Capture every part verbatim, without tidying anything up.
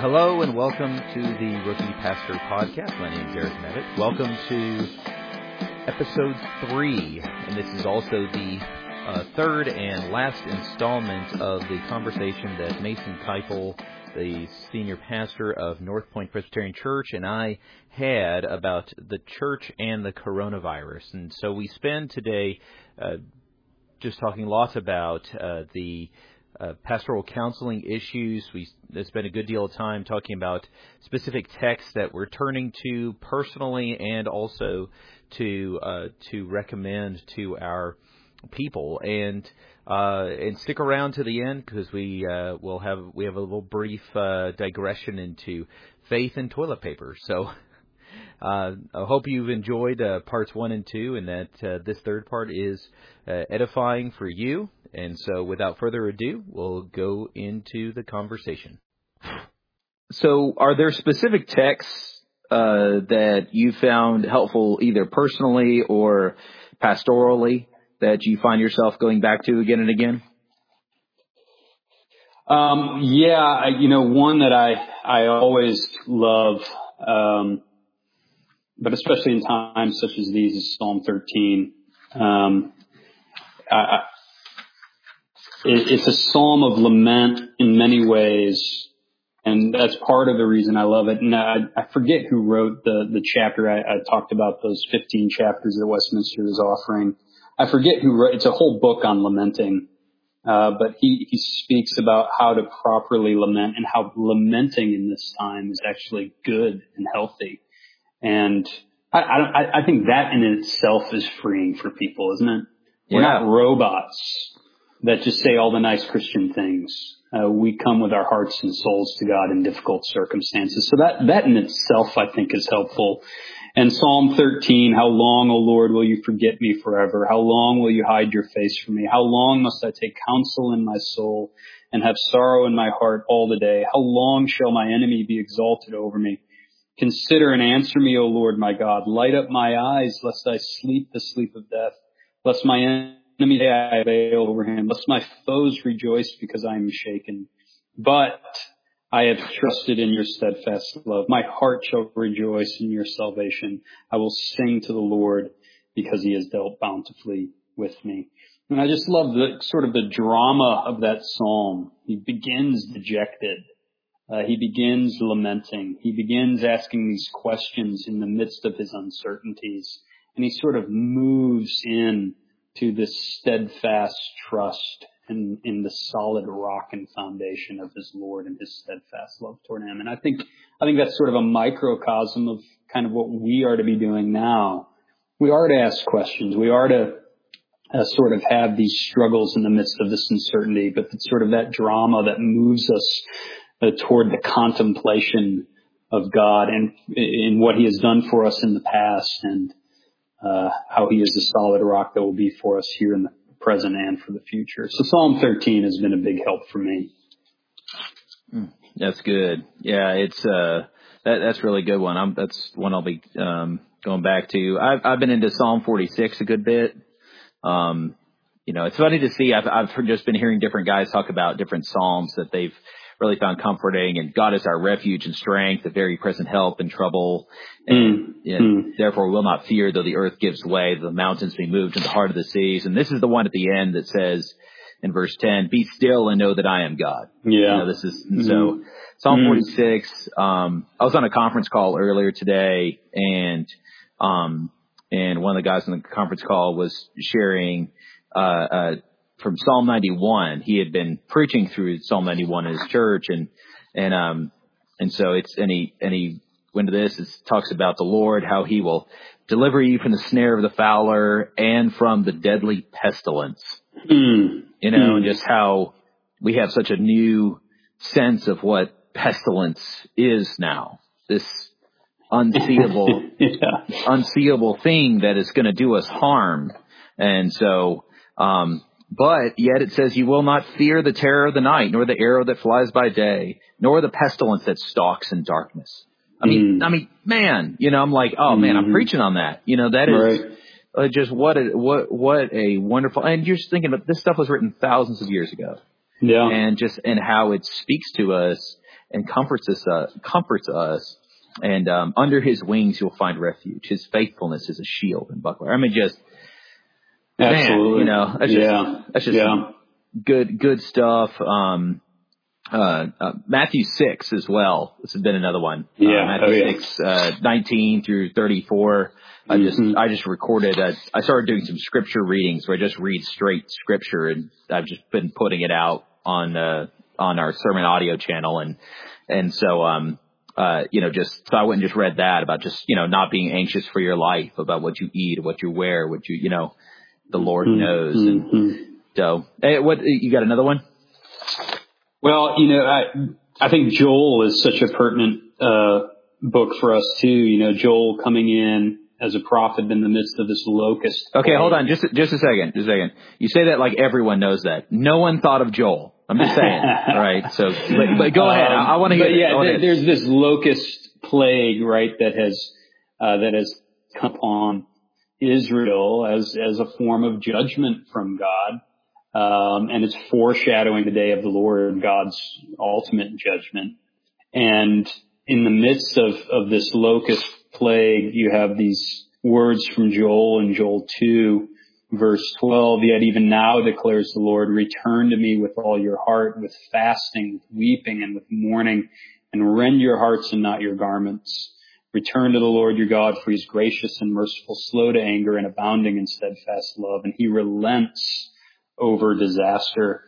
Hello and welcome to the Rookie Pastor Podcast. My name is Eric Mevitt. Welcome to episode three, and this is also the uh, third and last installment of the conversation that Mason Keipel, the senior pastor of North Point Presbyterian Church, and I had about the church and the coronavirus. And so we spend today uh, just talking lots about uh, the Uh, pastoral counseling issues. We spent a good deal of time talking about specific texts that we're turning to personally and also to uh, to recommend to our people. And uh, and stick around to the end because we uh, will have we have a little brief uh, digression into faith and toilet paper. So uh, I hope you've enjoyed uh, parts one and two, and that uh, this third part is uh, edifying for you. And so without further ado, we'll go into the conversation. So are there specific texts uh, that you found helpful either personally or pastorally that you find yourself going back to again and again? Um, yeah, I, you know, one that I, I always love, um, but especially in times such as these, is Psalm thirteen. Um, I, It's a psalm of lament in many ways, and that's part of the reason I love it. And I, I forget who wrote the, the chapter. I, I talked about those fifteen chapters that Westminster is offering. I forget who wrote. It's a whole book on lamenting, uh, but he, he speaks about how to properly lament and how lamenting in this time is actually good and healthy. And I, I, I think that in itself is freeing for people, isn't it? We're Yeah. not robots that just say all the nice Christian things. Uh, we come with our hearts and souls to God in difficult circumstances. So that, that in itself, I think, is helpful. And Psalm thirteen, how long, O Lord, will you forget me forever? How long will you hide your face from me? How long must I take counsel in my soul and have sorrow in my heart all the day? How long shall my enemy be exalted over me? Consider and answer me, O Lord, my God. Light up my eyes, lest I sleep the sleep of death, lest my enemy enemy day I avail over him, lest my foes rejoice because I am shaken. But I have trusted in your steadfast love. My heart shall rejoice in your salvation. I will sing to the Lord because he has dealt bountifully with me. And I just love the sort of the drama of that psalm. He begins dejected. Uh, he begins lamenting. He begins asking these questions in the midst of his uncertainties. And he sort of moves in to this steadfast trust in, in the solid rock and foundation of his Lord and his steadfast love toward him. And I think, I think that's sort of a microcosm of kind of what we are to be doing now. We are to ask questions. We are to uh, sort of have these struggles in the midst of this uncertainty, but it's sort of that drama that moves us uh, toward the contemplation of God and in what he has done for us in the past, and Uh, how he is the solid rock that will be for us here in the present and for the future. So Psalm thirteen has been a big help for me. That's good. Yeah, it's uh, that, that's a really good one. I'm, that's one I'll be um, going back to. I've, I've been into Psalm forty-six a good bit. Um, you know, it's funny to see. I've, I've just been hearing different guys talk about different psalms that they've really found comforting, and God is our refuge and strength, a very present help in trouble. And, mm. and Mm. therefore will not fear though the earth gives way, the mountains be moved in the heart of the seas. And this is the one at the end that says in verse ten, be still and know that I am God. Yeah. You know, this is, and so mm. Psalm mm. forty-six, um, I was on a conference call earlier today, and, um, and one of the guys on the conference call was sharing, uh, uh, from Psalm ninety-one. He had been preaching through Psalm ninety-one in his church, and, and, um, and so it's, and he, and he went to this, it talks about the Lord, how he will deliver you from the snare of the fowler and from the deadly pestilence. Mm. You know, mm. and just how we have such a new sense of what pestilence is now. This unseeable, yeah. unseeable thing that is going to do us harm. And so, um, but yet it says, you will not fear the terror of the night, nor the arrow that flies by day, nor the pestilence that stalks in darkness. I mean, mm. I mean, man, you know, I'm like, oh mm. man, I'm preaching on that. You know, that is right. uh, just what a, what, what a wonderful, and you're just thinking about this stuff was written thousands of years ago. Yeah. And just, and how it speaks to us and comforts us, uh, comforts us. And um, under his wings you'll find refuge. His faithfulness is a shield and buckler. I mean, just absolutely, man, you know, that's just, yeah, that's just yeah. good, good stuff. Um, uh, uh, Matthew six as well. This has been another one. Yeah, uh, Matthew oh, yeah. six, uh, nineteen through thirty-four. I just, Mm-hmm. I just recorded, uh, I started doing some scripture readings where I just read straight scripture, and I've just been putting it out on, uh, on our sermon audio channel. And, and so, um, uh, you know, just, so I went and just read that about just, you know, not being anxious for your life, about what you eat, what you wear, what you, you know, the Lord mm-hmm. knows. And so, hey, what, you got another one? Well, you know, I, I think Joel is such a pertinent, uh, book for us too. You know, Joel coming in as a prophet in the midst of this locust. Okay, plague. hold on, just just a second, just a second. You say that like everyone knows that. No one thought of Joel. I'm just saying, right? So, but, but go ahead. I, I want to hear. But yeah, wanna, th- there's this locust plague, right? That has uh, that has come upon Israel as as a form of judgment from God, um, and it's foreshadowing the day of the Lord, God's ultimate judgment. And in the midst of of this locust plague, you have these words from Joel in Joel two, verse twelve. Yet even now declares the Lord, return to me with all your heart, with fasting, with weeping, and with mourning, and rend your hearts and not your garments. Return to the Lord your God, for he is gracious and merciful, slow to anger, and abounding in steadfast love, and he relents over disaster.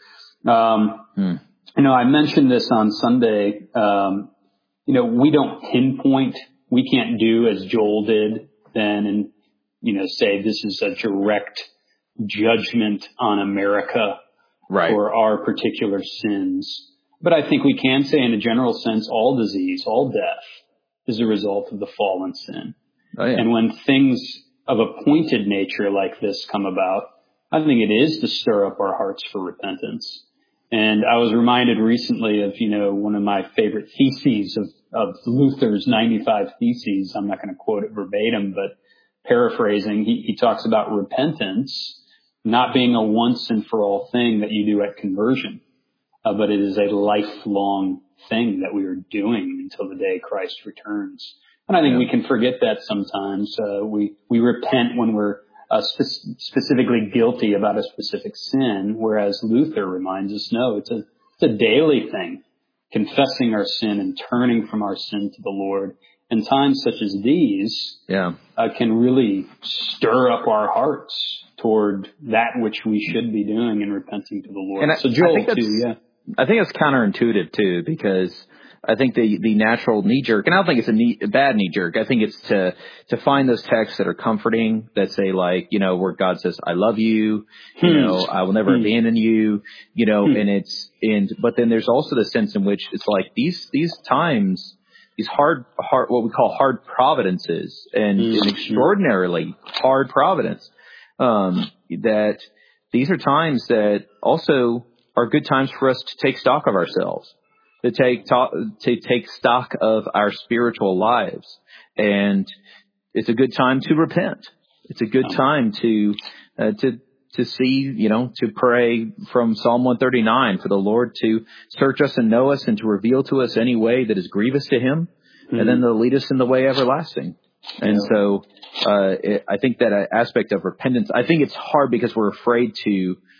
Um, hmm. You know, I mentioned this on Sunday. Um, you know, we don't pinpoint. We can't do as Joel did then and, you know, say this is a direct judgment on America right. for our particular sins. But I think we can say in a general sense, all disease, all death is a result of the fallen sin. Oh, yeah. And when things of a pointed nature like this come about, I think it is to stir up our hearts for repentance. And I was reminded recently of, you know, one of my favorite theses of, of Luther's ninety-five Theses. I'm not going to quote it verbatim, but paraphrasing, he, he talks about repentance not being a once and for all thing that you do at conversion, uh, but it is a lifelong thing that we are doing until the day Christ returns. And I think yeah. we can forget that sometimes. Uh, we, we repent when we're Uh, spe- specifically guilty about a specific sin, whereas Luther reminds us, no, it's a, it's a daily thing, confessing our sin and turning from our sin to the Lord. And times such as these yeah. uh, can really stir up our hearts toward that which we should be doing and repenting to the Lord. And I, so Joel, I think too, yeah. I think it's counterintuitive, too, because I think the, the natural knee jerk, and I don't think it's a, knee, a bad knee jerk. I think it's to, to find those texts that are comforting, that say like, you know, where God says, I love you, you hmm. know, I will never hmm. abandon you, you know, hmm. and it's, and, but then there's also the sense in which it's like these, these times, these hard, hard, what we call hard providences and hmm. an extraordinarily hard providence, um, that these are times that also are good times for us to take stock of ourselves. To take to, to take stock of our spiritual lives, and it's a good time to repent. It's a good time to uh, to to see, you know, to pray from Psalm one thirty-nine for the Lord to search us and know us, and to reveal to us any way that is grievous to Him, mm-hmm. and then to lead us in the way everlasting. And yeah. so, uh, it, I think that aspect of repentance. I think it's hard because we're afraid to.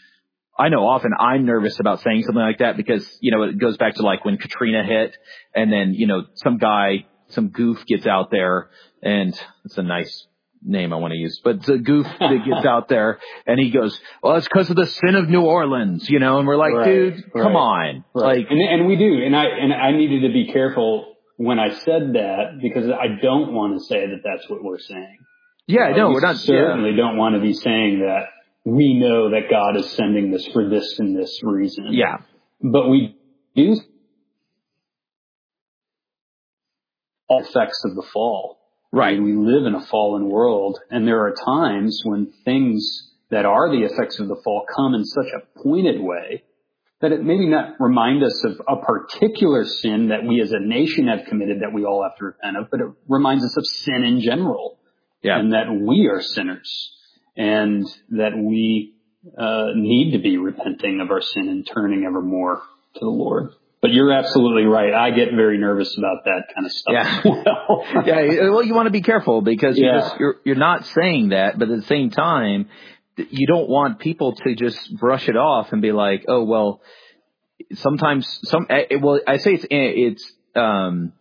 I know often I'm nervous about saying something like that because, you know, it goes back to like when Katrina hit and then, you know, some guy, some goof gets out there, and it's a nice name I want to use, but it's a goof that gets out there and he goes, well, it's because of the sin of New Orleans, you know, and we're like, right, dude, right, come on. Right. Like, and, and we do. And I, and I needed to be careful when I said that because I don't want to say that that's what we're saying. Yeah, uh, no, we we're not. certainly yeah. don't want to be saying that we know that God is sending this for this and this reason. Yeah. But we do all effects of the fall. Right. I mean, we live in a fallen world, and there are times when things that are the effects of the fall come in such a pointed way that it maybe not remind us of a particular sin that we as a nation have committed that we all have to repent of, but it reminds us of sin in general. Yeah. And that we are sinners. And that we uh, need to be repenting of our sin and turning ever more to the Lord. But you're absolutely right. I get very nervous about that kind of stuff. Yeah. As well. yeah. Well, you want to be careful because yeah. you're, just, you're you're not saying that, but at the same time, you don't want people to just brush it off and be like, oh well. Sometimes some well, I say it's it's um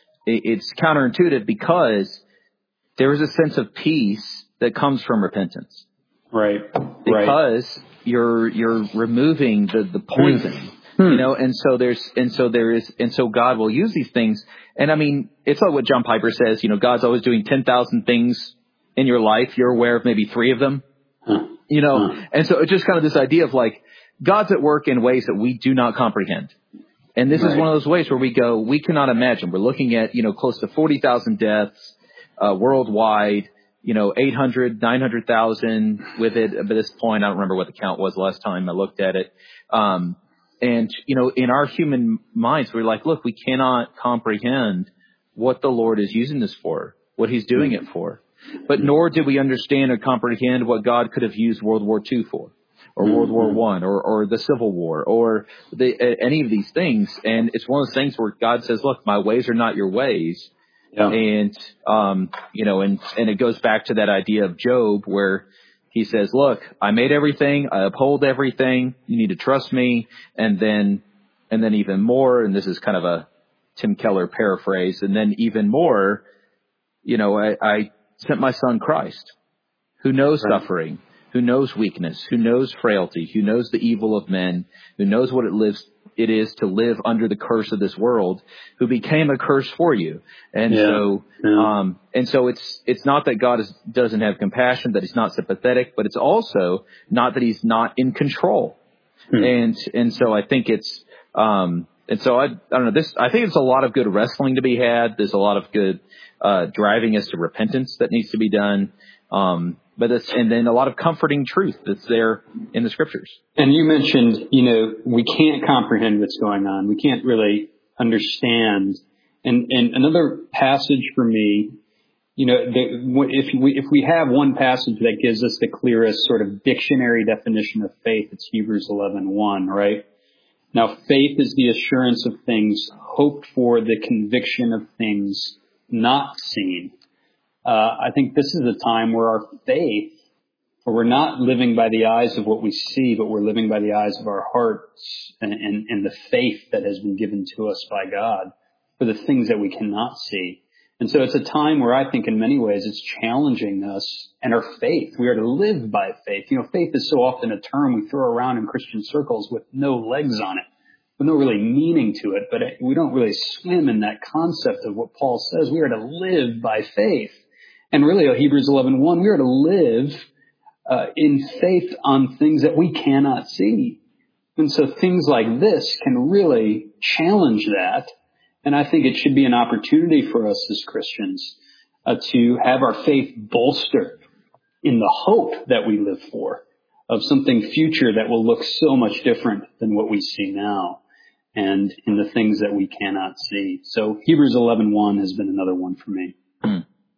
it's counterintuitive because there is a sense of peace that comes from repentance. Right. Because right. you're you're removing the the poison. Hmm. You know, and so there's, and so there is, and so God will use these things. And I mean, it's like what John Piper says, you know, God's always doing ten thousand things in your life. You're aware of maybe three of them, huh. you know, huh. and so it's just kind of this idea of like, God's at work in ways that we do not comprehend. And this right. is one of those ways where we go, we cannot imagine. We're looking at, you know, close to forty thousand deaths, uh, worldwide, you know, eight hundred, nine hundred thousand with it at this point. I don't remember what the count was last time I looked at it. Um, And, you know, in our human minds, we're like, look, we cannot comprehend what the Lord is using this for, what he's doing it for. But nor did we understand or comprehend what God could have used World War Two for, or World War One, or, or the Civil War, or the, uh, any of these things. And it's one of those things where God says, look, my ways are not your ways. Yeah. And, um, you know, and, and it goes back to that idea of Job where he says, look, I made everything. I uphold everything. You need to trust me. And then, and then even more, and this is kind of a Tim Keller paraphrase. And then even more, you know, I, I sent my son Christ, who knows right. suffering, who knows weakness, who knows frailty, who knows the evil of men, who knows what it lives, it is to live under the curse of this world, who became a curse for you. And yeah. so, yeah. um, and so it's, it's not that God is, doesn't have compassion, that he's not sympathetic, but it's also not that he's not in control. Hmm. And, and so I think it's, um, and so I, I don't know this, I think it's a lot of good wrestling to be had. There's a lot of good, uh, driving us to repentance that needs to be done. Um, But it's, and then a lot of comforting truth that's there in the scriptures. And you mentioned, you know, we can't comprehend what's going on. We can't really understand. And, and another passage for me, you know, the, if we, if we have one passage that gives us the clearest sort of dictionary definition of faith, it's Hebrews eleven one, right? Now, faith is the assurance of things hoped for, the conviction of things not seen. Uh, I think this is a time where our faith, where we're not living by the eyes of what we see, but we're living by the eyes of our hearts and, and, and the faith that has been given to us by God for the things that we cannot see. And so it's a time where I think in many ways it's challenging us and our faith. We are to live by faith. You know, faith is so often a term we throw around in Christian circles with no legs on it, with no really meaning to it, but we don't really swim in that concept of what Paul says. We are to live by faith. And really, Hebrews eleven one, we are to live uh, in faith on things that we cannot see. And so things like this can really challenge that. And I think it should be an opportunity for us as Christians uh, to have our faith bolstered in the hope that we live for, of something future that will look so much different than what we see now, and in the things that we cannot see. So Hebrews eleven one has been another one for me. Hmm.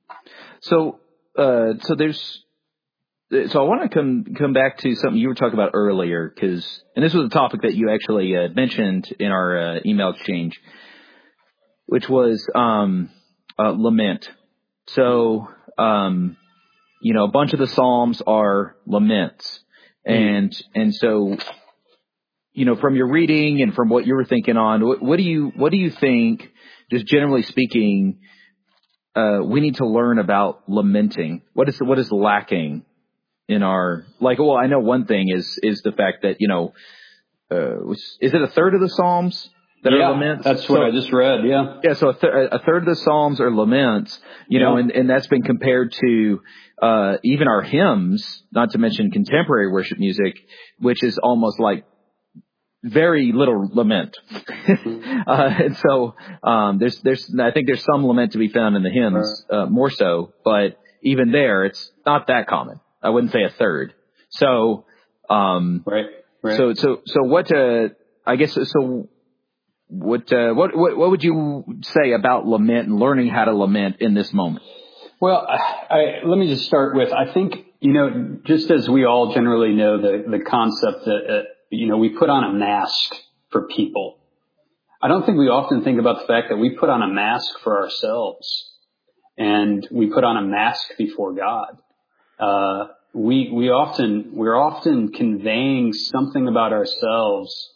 So, uh, so there's, so I want to come, come back to something you were talking about earlier, cause, and this was a topic that you actually uh, mentioned in our uh, email exchange, which was, um, uh, lament. So, um, you know, a bunch of the Psalms are laments. And, mm. and so, you know, from your reading and from what you were thinking on, what, what do you, what do you think, just generally speaking, Uh, we need to learn about lamenting? What is, what is lacking in our, like, well, I know one thing is, is the fact that, you know, uh, is it a third of the Psalms that yeah, are laments? That's what so, I just read. Yeah. Yeah. So a, th- a third of the Psalms are laments, you yeah. know, and, and that's been compared to, uh, even our hymns, not to mention contemporary worship music, which is almost like very little lament. uh, and so, um, there's, there's, I think there's some lament to be found in the hymns, uh, more so, but even there, it's not that common. I wouldn't say a third. So, um, right, right. so, so, so what, uh, I guess, so what, uh, what, what, what would you say about lament and learning how to lament in this moment? Well, I, I, let me just start with, I think, you know, just as we all generally know the, the concept that, uh, you know, we put on a mask for people. I don't think we often think about the fact that we put on a mask for ourselves, and we put on a mask before God. Uh, we, we often, we're often conveying something about ourselves,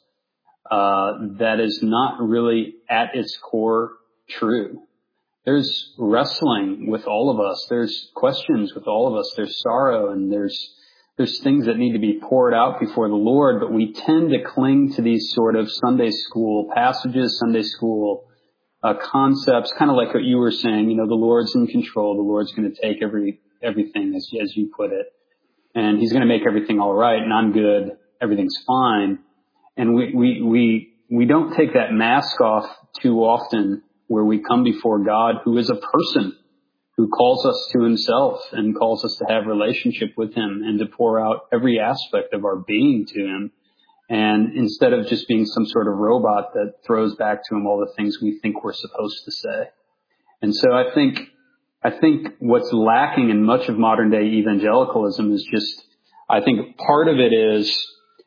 uh, that is not really at its core true. There's wrestling with all of us. There's questions with all of us. There's sorrow, and there's, there's things that need to be poured out before the Lord, but we tend to cling to these sort of Sunday school passages, Sunday school uh, concepts, kind of like what you were saying. You know, the Lord's in control. The Lord's going to take every everything, as, as you put it, and He's going to make everything all right, and I'm good. Everything's fine. And we we we we don't take that mask off too often, where we come before God, who is a person, who calls us to Himself and calls us to have relationship with Him and to pour out every aspect of our being to Him. And instead of just being some sort of robot that throws back to Him all the things we think we're supposed to say. And so I think, I think what's lacking in much of modern day evangelicalism is just, I think part of it is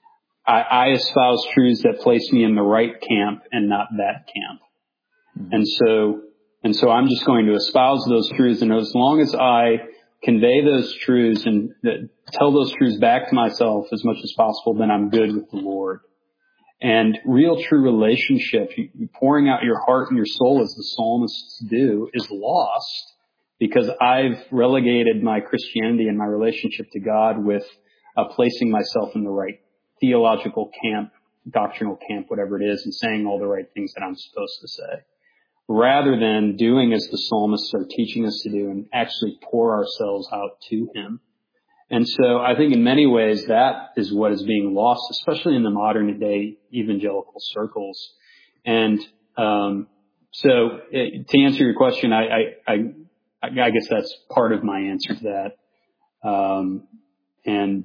I, I espouse truths that place me in the right camp and not that camp. Mm-hmm. And so, And so I'm just going to espouse those truths, and as long as I convey those truths and tell those truths back to myself as much as possible, then I'm good with the Lord. And real true relationship, pouring out your heart and your soul as the psalmists do, is lost because I've relegated my Christianity and my relationship to God with uh, placing myself in the right theological camp, doctrinal camp, whatever it is, and saying all the right things that I'm supposed to say, rather than doing as the psalmists are teaching us to do and actually pour ourselves out to Him. And so I think in many ways that is what is being lost, especially in the modern day evangelical circles. And um, so it, to answer your question, I, I, I, I guess that's part of my answer to that. Um, and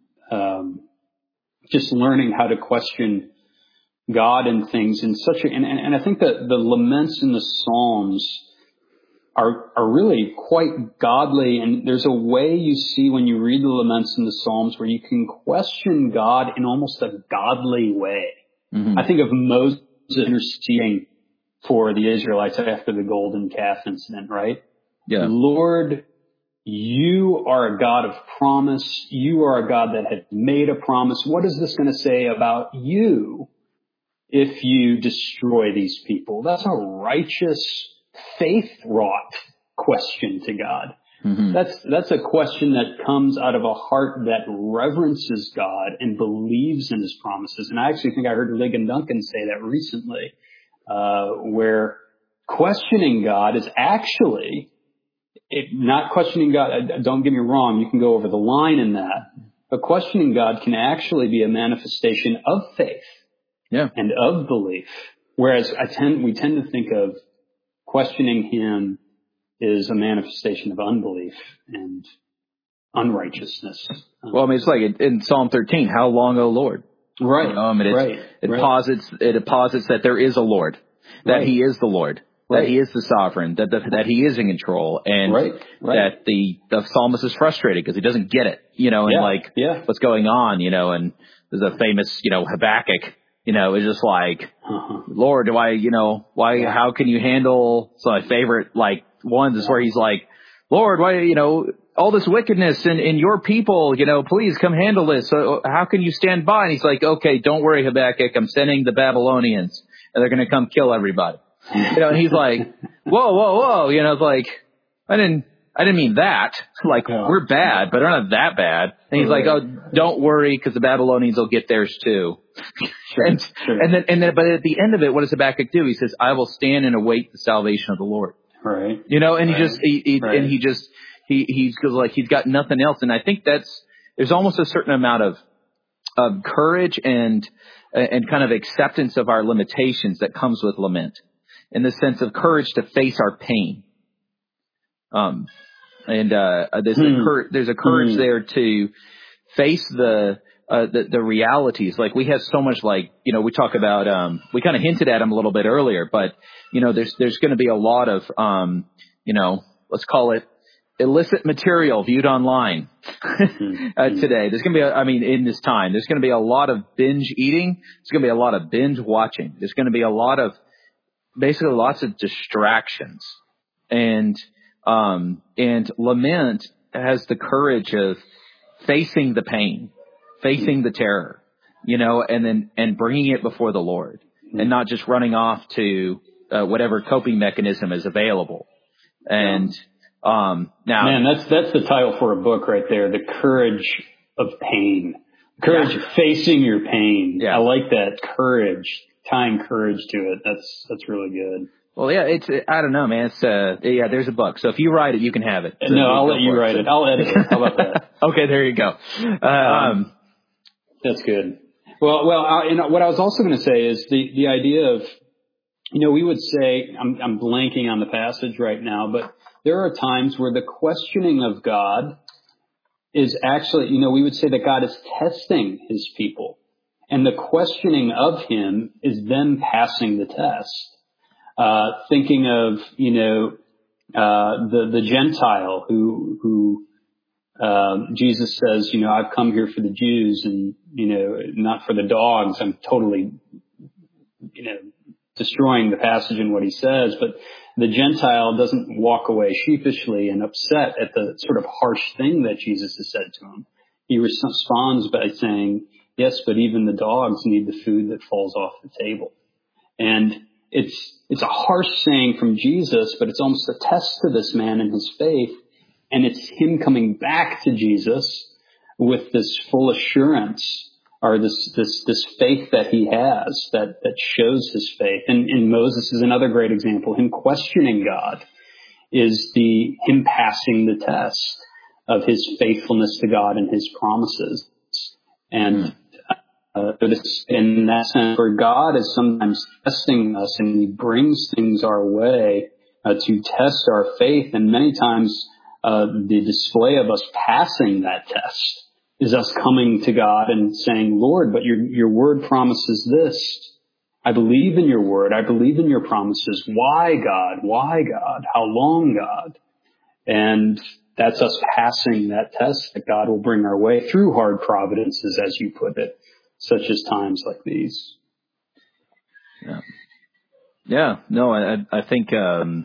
um, just learning how to question God and things in such a, and, and I think that the laments in the Psalms are, are really quite godly. And there's a way you see when you read the laments in the Psalms where you can question God in almost a godly way. Mm-hmm. I think of Moses interceding for the Israelites after the golden calf incident, right? Yeah. Lord, you are a God of promise. You are a God that had made a promise. What is this going to say about you if you destroy these people? That's a righteous, faith-wrought question to God. Mm-hmm. That's, that's a question that comes out of a heart that reverences God and believes in His promises. And I actually think I heard Ligon Duncan say that recently, uh, where questioning God is actually, it, not questioning God, don't get me wrong, you can go over the line in that, but questioning God can actually be a manifestation of faith. Yeah. And of belief. Whereas I tend, we tend to think of questioning Him is a manifestation of unbelief and unrighteousness. Well, I mean, it's like in Psalm thirteen, how long, O Lord? Right. You know, I mean, it's, right. it right. posits, it posits that there is a Lord, that right. He is the Lord, right. that He is the sovereign, that, that, that He is in control, and right. Right. that the, the psalmist is frustrated because he doesn't get it, you know, and yeah. like, yeah. what's going on, you know, and there's a famous, you know, Habakkuk, you know, it's just like, uh-huh. Lord, do I, you know, why, yeah. how can you handle, so my favorite, like, ones is yeah. where he's like, Lord, why, you know, all this wickedness in, in your people, you know, please come handle this. So how can you stand by? And he's like, okay, don't worry, Habakkuk, I'm sending the Babylonians and they're going to come kill everybody. You know, and he's like, whoa, whoa, whoa. You know, it's like, I didn't, I didn't mean that. Like, yeah. we're bad, but we're not that bad. And he's right. like, oh, don't worry, because the Babylonians will get theirs too. Sure, and, sure. and then, and then, but at the end of it, what does Habakkuk do? He says, I will stand and await the salvation of the Lord. Right. You know, and right. he just, he, he right. and he just, he, he's like, he's got nothing else. And I think that's, there's almost a certain amount of, of courage and, and kind of acceptance of our limitations that comes with lament, in the sense of courage to face our pain. Um, and, uh, there's hmm. a, cur- there's a courage hmm. there to face the, uh, the, the realities. Like, we have so much, like, you know, we talk about, um, we kind of hinted at them a little bit earlier, but, you know, there's, there's going to be a lot of, um, you know, let's call it illicit material viewed online uh, today. There's going to be, a, I mean, in this time, there's going to be a lot of binge eating. There's going to be a lot of binge watching. There's going to be a lot of, basically lots of distractions. And, um, and lament has the courage of facing the pain, facing the terror, you know, and then, and bringing it before the Lord and not just running off to uh, whatever coping mechanism is available. And, um, now, man, that's, that's the title for a book right there. The courage of pain, courage yeah. of facing your pain. Yeah. I like that courage, tying courage to it. That's, that's really good. Well, yeah, it's, I don't know, man. It's, uh, yeah, there's a book. So if you write it, you can have it. So no, I'll let you write it. I'll edit it. How about that? Okay, there you go. Um, um, that's good. Well, well, I, and what I was also going to say is the, the idea of, you know, we would say, I'm, I'm blanking on the passage right now, but there are times where the questioning of God is actually, you know, we would say that God is testing his people. And the questioning of him is them passing the test. Uh, thinking of, you know, uh, the, the Gentile who, who, um, Jesus says, you know, I've come here for the Jews and, you know, not for the dogs. I'm totally, you know, destroying the passage and what he says, but the Gentile doesn't walk away sheepishly and upset at the sort of harsh thing that Jesus has said to him. He responds by saying, yes, but even the dogs need the food that falls off the table. And it's, it's a harsh saying from Jesus, but it's almost a test to this man and his faith. And it's him coming back to Jesus with this full assurance or this, this, this faith that he has that, that shows his faith. And, and Moses is another great example. Him questioning God is the, him passing the test of his faithfulness to God and his promises. And, uh, in that sense, where God is sometimes testing us and he brings things our way, uh, to test our faith. And many times, uh, the display of us passing that test is us coming to God and saying, Lord, but your, your word promises this. I believe in your word. I believe in your promises. Why, God? Why, God? How long, God? And that's us passing that test that God will bring our way through hard providences, as you put it, such as times like these. Yeah. Yeah. No, I, I think, um,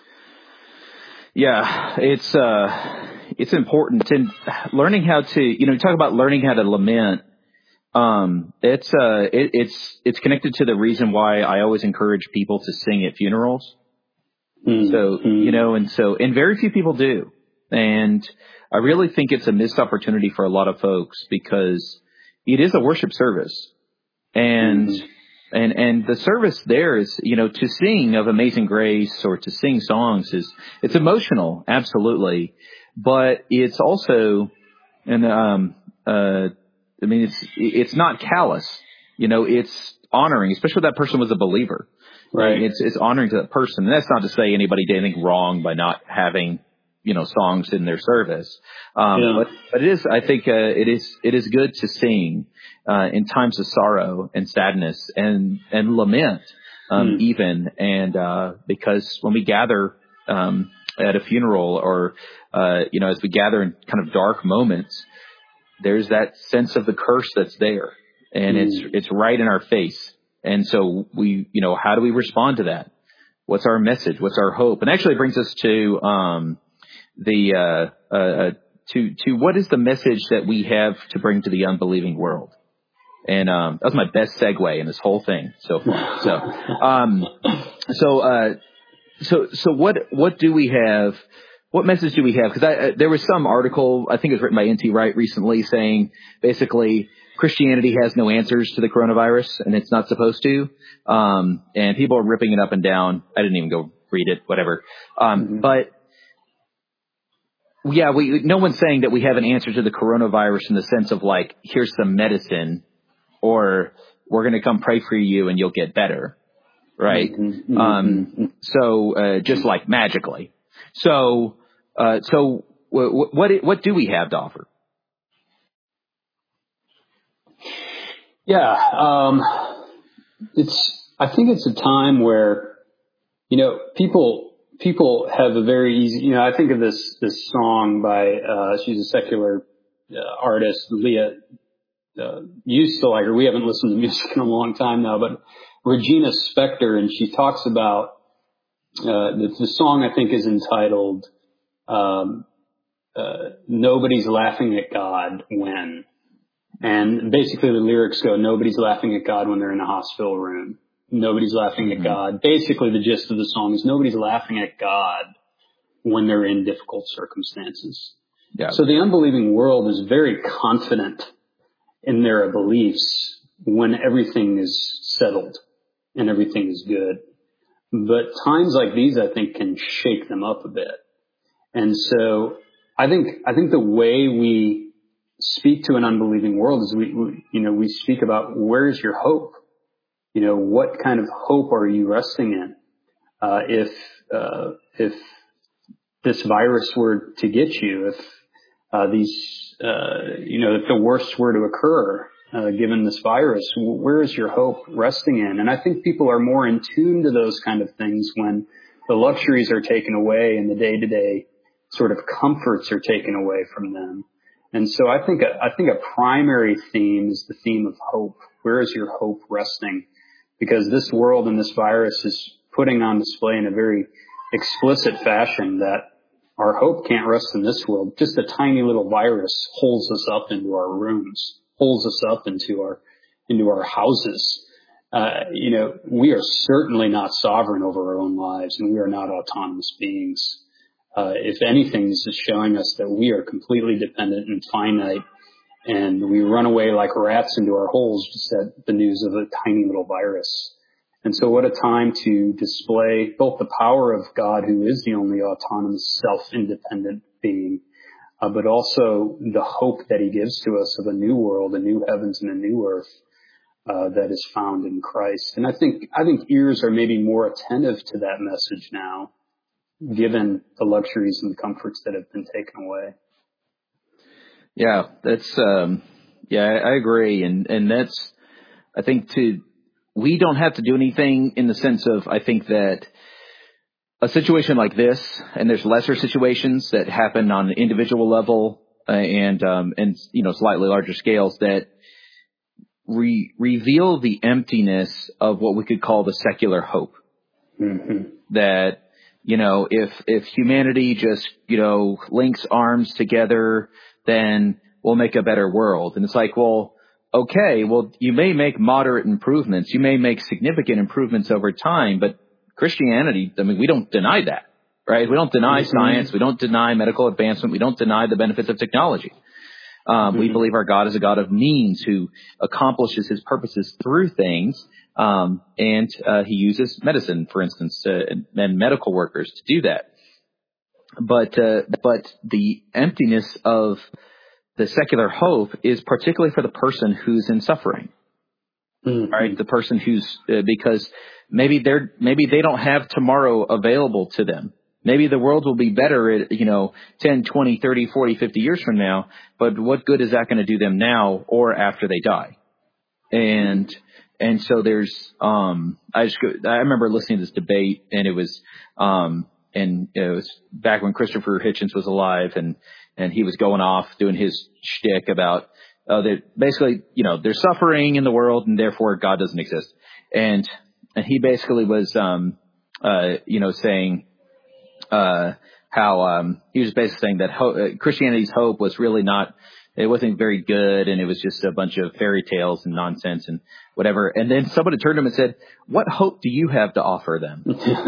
yeah, it's, uh, it's important. And learning how to, you know, talk about learning how to lament. Um, it's, uh, it, it's, it's connected to the reason why I always encourage people to sing at funerals. Mm-hmm. So, you know, and so, and very few people do. And I really think it's a missed opportunity for a lot of folks because it is a worship service. And, mm-hmm. and, and the service there is, you know, to sing of Amazing Grace or to sing songs is, it's emotional. Absolutely. But it's also, and, um, uh, I mean, it's, it's not callous, you know, it's honoring, especially if that person was a believer. Right. It's, it's honoring to that person. And that's not to say anybody did anything wrong by not having, you know, songs in their service. Um, yeah. but, but it is, I think, uh, it is, it is good to sing, uh, in times of sorrow and sadness and, and lament, um, mm. even. And, uh, because when we gather, um, at a funeral or, uh, you know, as we gather in kind of dark moments, there's that sense of the curse that's there and mm. it's, it's right in our face. And so we, you know, how do we respond to that? What's our message? What's our hope? And actually it brings us to, um, the, uh, uh, to, to what is the message that we have to bring to the unbelieving world? And, um, that was my best segue in this whole thing so far. So, um, so, uh, so, so what, what do we have? What message do we have? Cause I, uh, there was some article, I think it was written by N T Wright recently saying basically Christianity has no answers to the coronavirus and it's not supposed to. Um, and people are ripping it up and down. I didn't even go read it, whatever. Um, mm-hmm. but yeah, we, no one's saying that we have an answer to the coronavirus in the sense of like, here's some medicine or we're going to come pray for you and you'll get better. Right. Mm-hmm. Um, so, uh, just like magically. So, uh, so w- what, what do we have to offer? Yeah. Um, it's, I think it's a time where, you know, people, people have a very easy, you know, I think of this, this song by, uh, she's a secular uh, artist, Leah, uh, used to like her. We haven't listened to music in a long time now, but Regina Spektor, and she talks about, uh, the, the song I think is entitled, um, uh, Nobody's Laughing at God When. And basically the lyrics go, nobody's laughing at God when they're in a hospital room. Nobody's laughing mm-hmm. at God. Basically the gist of the song is nobody's laughing at God when they're in difficult circumstances. Yeah. So the unbelieving world is very confident in their beliefs when everything is settled and everything is good. But times like these, I think, can shake them up a bit. And so I think, I think the way we speak to an unbelieving world is we, we, you know, we speak about where's your hope? You know, what kind of hope are you resting in? Uh, if, uh, if this virus were to get you, if, uh, these, uh, you know, if the worst were to occur, uh, given this virus, where is your hope resting in? And I think people are more in tune to those kind of things when the luxuries are taken away and the day to day sort of comforts are taken away from them. And so I think, a, I think a primary theme is the theme of hope. Where is your hope resting? Because this world and this virus is putting on display in a very explicit fashion that our hope can't rest in this world. Just a tiny little virus holds us up into our rooms, holds us up into our, into our houses. Uh, you know, we are certainly not sovereign over our own lives, and we are not autonomous beings. Uh, if anything, this is showing us that we are completely dependent and finite, and we run away like rats into our holes just at the news of a tiny little virus. And so what a time to display both the power of God, who is the only autonomous, self-independent being, uh, but also the hope that he gives to us of a new world, a new heavens and a new earth, uh, that is found in Christ. And I think, I think ears are maybe more attentive to that message now, given the luxuries and comforts that have been taken away. Yeah, that's, um, yeah, I, I agree. And, and that's, I think to, we don't have to do anything in the sense of, I think that a situation like this, and there's lesser situations that happen on an individual level, uh, and, um, and, you know, slightly larger scales that re- reveal the emptiness of what we could call the secular hope. Mm-hmm. That, you know, if, if humanity just, you know, links arms together, then we'll make a better world. And it's like, well, okay, well, you may make moderate improvements. You may make significant improvements over time, but Christianity, I mean, we don't deny that, right? We don't deny mm-hmm. science. We don't deny medical advancement. We don't deny the benefits of technology. Um, mm-hmm. We believe our God is a God of means who accomplishes his purposes through things. Um, and, uh, he uses medicine, for instance, uh, and, and medical workers to do that. But, uh, but the emptiness of the secular hope is particularly for the person who's in suffering, mm-hmm. right? The person who's, uh, because maybe they're, maybe they don't have tomorrow available to them. Maybe the world will be better at, you know, ten, twenty, thirty, forty, fifty years from now, but what good is that going to do them now or after they die? And, and so there's, um, I just, I remember listening to this debate, and it was, um, and it was back when Christopher Hitchens was alive, and, and he was going off doing his shtick about, uh, that basically, you know, there's suffering in the world and therefore God doesn't exist. And, and he basically was, um, uh, you know, saying, uh, how, um, he was basically saying that ho- uh, Christianity's hope was really not, it wasn't very good, and it was just a bunch of fairy tales and nonsense and whatever. And then somebody turned to him and said, "What hope do you have to offer them?"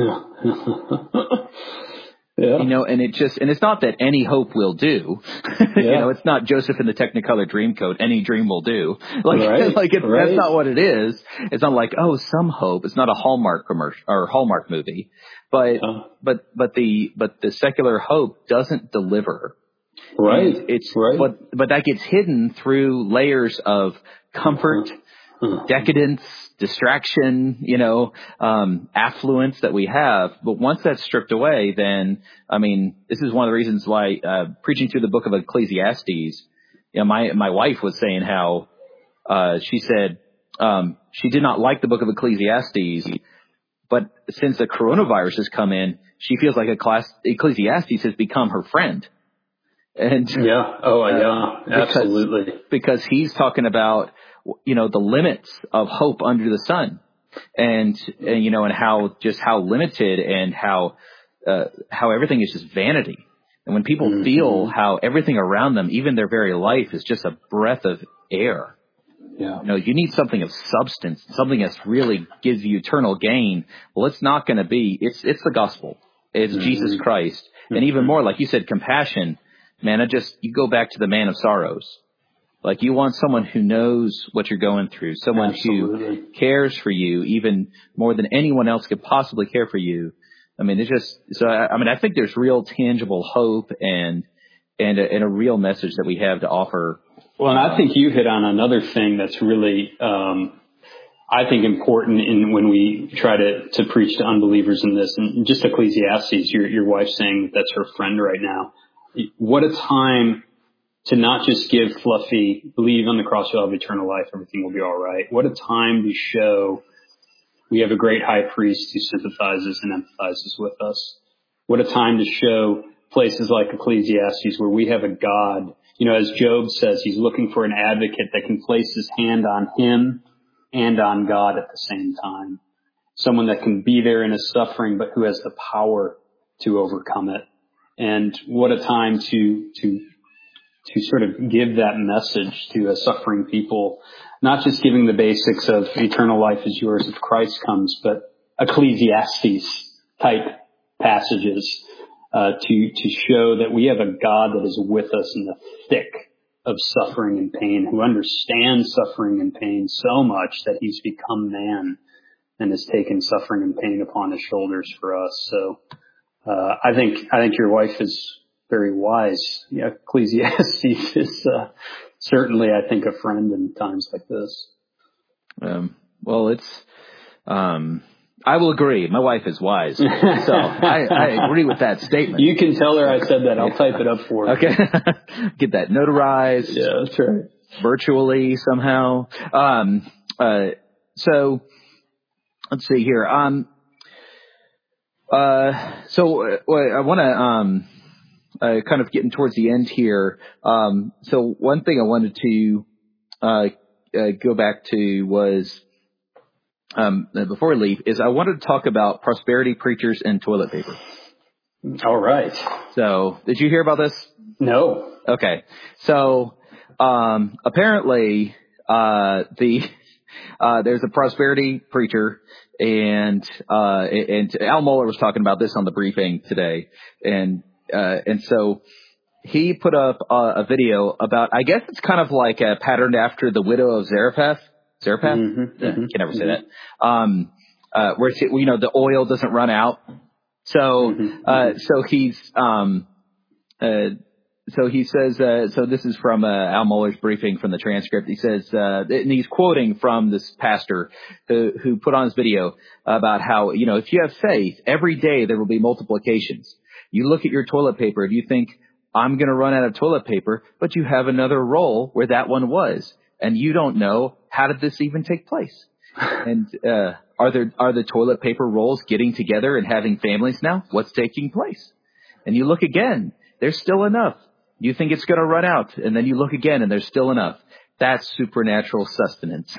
Yeah. You know, and it just, and it's not that any hope will do. Yeah. You know, it's not Joseph in the Technicolor Dreamcoat. Any dream will do. Like, right. like it, right. That's not what it is. It's not like, oh, some hope. It's not a Hallmark commercial or Hallmark movie. But, uh, but, but the, but the secular hope doesn't deliver. Right. And it's, right. but, but that gets hidden through layers of comfort, uh-huh. decadence, distraction, you know, um, affluence that we have. But once that's stripped away, then, I mean, this is one of the reasons why, uh, preaching through the book of Ecclesiastes, you know, my, my wife was saying how, uh, she said, um, she did not like the book of Ecclesiastes, But since the coronavirus has come in, she feels like a class, Ecclesiastes has become her friend. And yeah, oh yeah, uh, because, absolutely. Because he's talking about, you know, the limits of hope under the sun, and, and you know, and how just how limited and how uh, how everything is just vanity. And when people mm-hmm. feel how everything around them, even their very life, is just a breath of air. Yeah. You know, you need something of substance, something that really gives you eternal gain. Well, it's not going to be. It's it's the gospel. It's mm-hmm. Jesus Christ, mm-hmm. and even more, like you said, compassion. Man, I just you go back to the man of sorrows. Like, you want someone who knows what you're going through, someone Absolutely. who cares for you even more than anyone else could possibly care for you. I mean, it's just so. I, I mean, I think there's real tangible hope and and a, and a real message that we have to offer. Well, and I think you hit on another thing that's really, um, I think, important in when we try to, to preach to unbelievers in this. And just Ecclesiastes, your your wife saying that's her friend right now. What a time to not just give fluffy, believe on the cross you'll have eternal life, everything will be all right. What a time to show we have a great high priest who sympathizes and empathizes with us. What a time to show places like Ecclesiastes where we have a God. You know, as Job says, he's looking for an advocate that can place his hand on him and on God at the same time. Someone that can be there in his suffering, but who has the power to overcome it. And what a time to, to, to sort of give that message to a suffering people, not just giving the basics of eternal life is yours if Christ comes, but Ecclesiastes type passages, uh, to, to show that we have a God that is with us in the thick of suffering and pain, who understands suffering and pain so much that he's become man and has taken suffering and pain upon his shoulders for us. So, uh, I think, I think your wife is very wise. Yeah, Ecclesiastes is, uh, certainly, I think, a friend in times like this. Um, well, it's, um, I will agree. My wife is wise. So I, I agree with that statement. You can tell her I said that. I'll yeah. type it up for her. Okay. Get that notarized. Yeah, that's right. Virtually somehow. Um, uh, so let's see here. Um, uh, so uh, I want to, um, uh, kind of getting towards the end here. Um, so one thing I wanted to, uh, uh go back to was, Um, before we leave, is I wanted to talk about prosperity preachers and toilet paper. All right. So, did you hear about this? No. Okay. So, um, apparently, uh, the, uh, there's a prosperity preacher, and, uh, and Al Mohler was talking about this on the briefing today. And, uh, and so he put up a, a video about, I guess it's kind of like a patterned after the widow of Zarephath. Zarephath? Mm-hmm, yeah, mm-hmm, can never say mm-hmm. that. Um, uh, where it's, you know, the oil doesn't run out. So, mm-hmm, uh, mm-hmm. so he's, um, uh, so he says, uh, so this is from, uh, Al Mohler's briefing from the transcript. He says, uh, and he's quoting from this pastor who, who put on his video about how, you know, if you have faith, every day there will be multiplications. You look at your toilet paper and you think, I'm going to run out of toilet paper, but you have another roll where that one was. And you don't know, how did this even take place? And uh, are there are the toilet paper rolls getting together and having families now? What's taking place? And you look again, there's still enough. You think it's going to run out, and then you look again, and there's still enough. That's supernatural sustenance.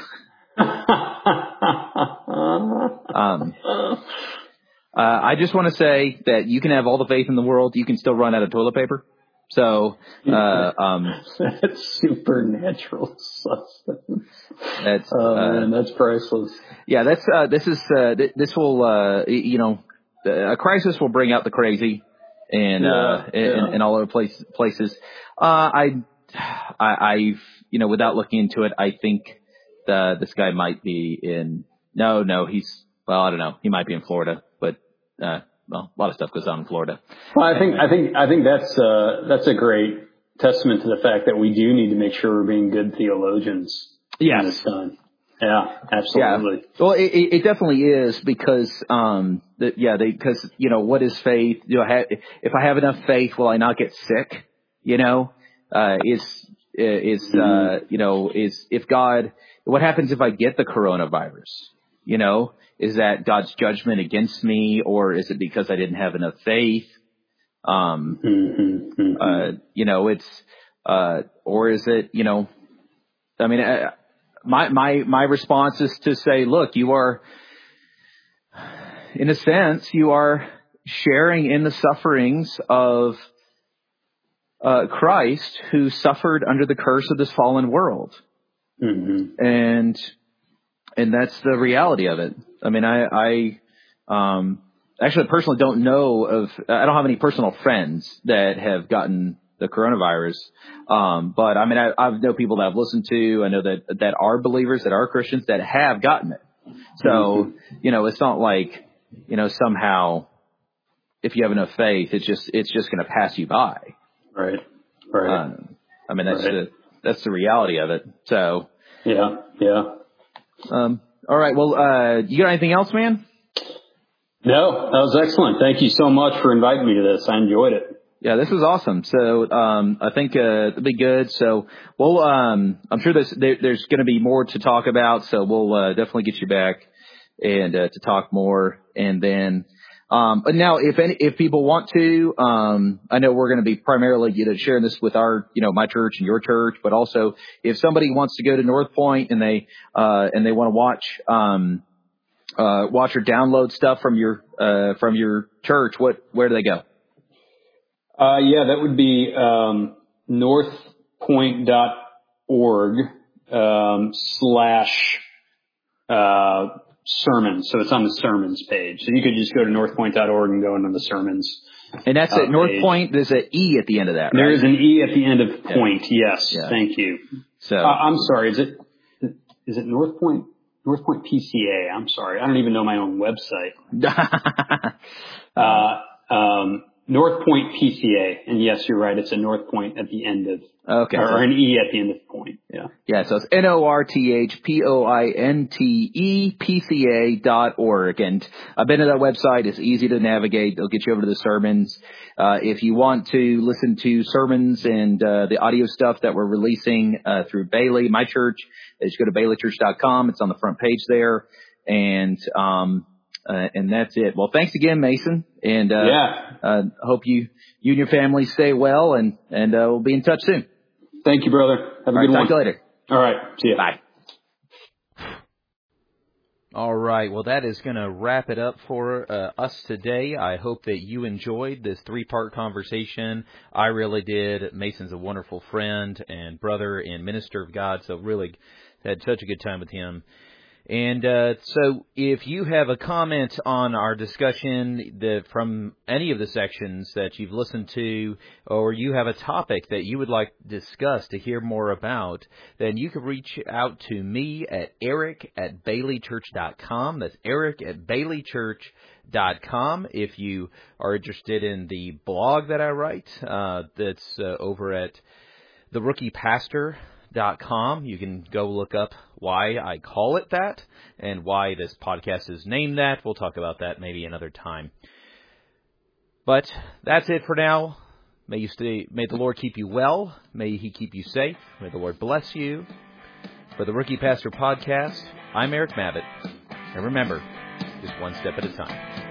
um, uh, I just want to say that you can have all the faith in the world, you can still run out of toilet paper. So, uh, um, that's supernatural sustenance. That's, oh uh, man, that's priceless. Yeah, that's, uh, this is, uh, th- this will, uh, you know, a crisis will bring out the crazy and, yeah, uh, yeah. and, and all over place, places. Uh, I, I, I've, you know, without looking into it, I think, uh, this guy might be in, no, no, he's, well, I don't know. He might be in Florida, but, uh, well, a lot of stuff goes on in Florida. Well, I think, I think, I think that's, uh, that's a great testament to the fact that we do need to make sure we're being good theologians. Yes. In this time. Yeah, absolutely. Yeah. Well, it, it definitely is because, um, the, yeah, they, cause, you know, what is faith? Do I have, if I have enough faith, will I not get sick? You know, uh, is, is, uh, you know, is, if God, what happens if I get the coronavirus? You know, is that God's judgment against me, or is it because I didn't have enough faith? Um, mm-hmm, mm-hmm. uh, you know, it's, uh, or is it, you know, I mean, uh, my, my, my response is to say, look, you are, in a sense, you are sharing in the sufferings of, uh, Christ, who suffered under the curse of this fallen world. Mm-hmm. And, and that's the reality of it. I mean, I, I, um, actually personally don't know of, I don't have any personal friends that have gotten the coronavirus. Um, but I mean, I, I know people that I've listened to. I know that, that are believers, that are Christians, that have gotten it. So, mm-hmm. you know, it's not like, you know, somehow if you have enough faith, it's just, it's just going to pass you by. Right. Right. Um, I mean, that's right. the, that's the reality of it. So, yeah. Yeah. Um, all right. Well, uh, you got anything else, man? No, that was excellent. Thank you so much for inviting me to this. I enjoyed it. Yeah, this was awesome. So, um, I think, uh, it'll be good. So, well, um, I'm sure there's, there, there's going to be more to talk about. So we'll, uh, definitely get you back and, uh, to talk more. And then, um, but now if any, if people want to, um, I know we're going to be primarily, you know, sharing this with our, you know, my church and your church, but also if somebody wants to go to North Point and they, uh, and they want to watch, um, uh, watch or download stuff from your, uh, from your church, what, where do they go? Uh, yeah, that would be, um, northpoint dot org, um, slash, uh, sermons. So it's on the sermons page. So you could just go to northpoint dot org and go into the sermons. And that's uh, at North page. Point. There's an E at the end of that, right? There is an E at the end of point. Yeah. Yes. Yeah. Thank you. So, uh, I'm sorry. Is it, is it North Point? North Point P C A. I'm sorry. I don't even know my own website. uh, um, North Point P C A. And yes, you're right. It's a North Point at the end of, okay. or, or an E at the end of point. Yeah. Yeah. So it's N O R T H P O I N T E P C A dot org. And I've been to that website. It's easy to navigate. They'll get you over to the sermons. Uh, if you want to listen to sermons and, uh, the audio stuff that we're releasing, uh, through Bailey, my church, just go to bailey church dot com. It's on the front page there. And, um, Uh, and that's it. Well, thanks again, Mason. And, uh, yeah. uh, hope you, you and your family stay well, and, and, uh, we'll be in touch soon. Thank you, brother. Have a All good right, one. talk to you later. All right. See you. Bye. All right. Well, that is going to wrap it up for uh, us today. I hope that you enjoyed this three-part conversation. I really did. Mason's a wonderful friend and brother and minister of God, so really had such a good time with him. And uh, so if you have a comment on our discussion that from any of the sections that you've listened to, or you have a topic that you would like to discuss to hear more about, then you can reach out to me at eric at bailey church dot com. That's eric at bailey church dot com. If you are interested in the blog that I write, uh, that's uh, over at the rookie pastor dot com. You can go look up why I call it that and why this podcast is named that. We'll talk about that maybe another time. But that's it for now. May you stay, may the Lord keep you well. May He keep you safe. May the Lord bless you. For the Rookie Pastor Podcast, I'm Eric Mabbitt. And remember, just one step at a time.